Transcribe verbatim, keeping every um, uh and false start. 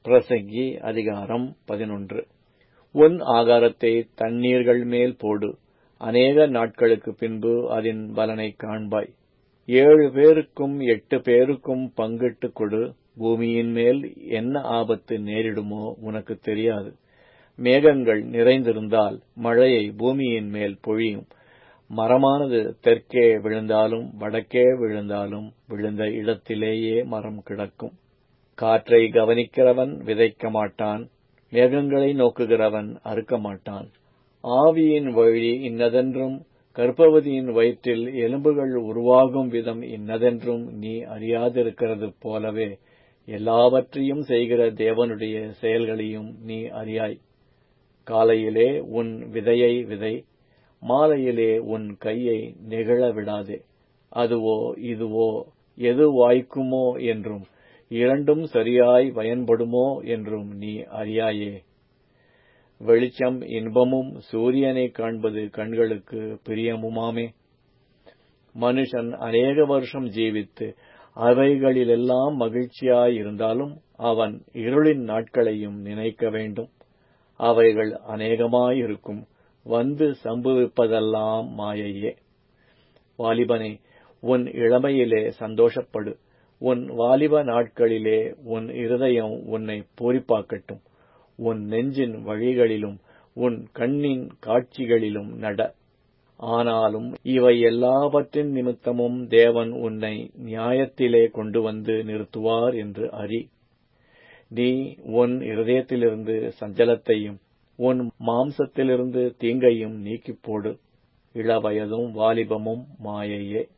பிரசங்கி அதிகாரம் பதினொன்று. உன் ஆகாரத்தை தண்ணீர்கள் மேல் போடு, அநேக நாட்களுக்குப் பின்பு அதன் பலனைக் காண்பாய். ஏழு பேருக்கும் எட்டு பேருக்கும் பங்கிட்டுக் கொடு. பூமியின் மேல் என்ன ஆபத்து நேரிடுமோ உனக்குத் தெரியாது. மேகங்கள் நிறைந்திருந்தால் மழையை பூமியின் மேல் பொழியும். மரமானது தெற்கே விழுந்தாலும் வடக்கே விழுந்தாலும் விழுந்த இடத்திலேயே மரம் கிடக்கும். காற்றை கவனிக்கிறவன் விதைக்க மாட்டான், மேகங்களை நோக்குகிறவன் அறுக்க மாட்டான். ஆவியின் வழி இன்னதென்றும் கர்ப்பவதியின் வயிற்றில் எலும்புகள் உருவாகும் விதம் இன்னதென்றும் நீ அறியாதிருக்கிறது போலவே எல்லாவற்றையும் செய்கிற தேவனுடைய செயல்களையும் நீ அறியாய். காலையிலே உன் விதையை விதை, மாலையிலே உன் கையை நெகிழ விடாதே. அதுவோ இதுவோ எது வாய்க்குமோ என்றும் இரண்டும் சரியாய் பயன்படுமோ என்றும் நீ அறியாயே. வெளிச்சம் இன்பமும் சூரியனைக் காண்பது கண்களுக்கு பிரியமுமாமே. மனுஷன் அநேக வருஷம் ஜீவித்து அவைகளிலெல்லாம் மகிழ்ச்சியாயிருந்தாலும் அவன் இருளின் நாட்களையும் நினைக்க வேண்டும். அவைகள் அநேகமாயிருக்கும், வந்து சம்பவிப்பதெல்லாம் மாயையே. வாலிபனே, உன் இளமையிலே சந்தோஷப்படு. உன் வாலிப நாட்களிலே உன் இருதயம் உன்னை பூரிப்பாக்கட்டும். உன் நெஞ்சின் வழிகளிலும் உன் கண்ணின் காட்சிகளிலும் நட. ஆனாலும் இவை எல்லாவற்றின் நிமித்தமும் தேவன் உன்னை நியாயத்திலே கொண்டு வந்து நிறுத்துவார் என்று அறி. நீ உன் இருதயத்திலிருந்து சஞ்சலத்தையும் உன் மாம்சத்திலிருந்து தீங்கையும் நீக்கிப்போடு. இளவயதும் வாலிபமும் மாயையே.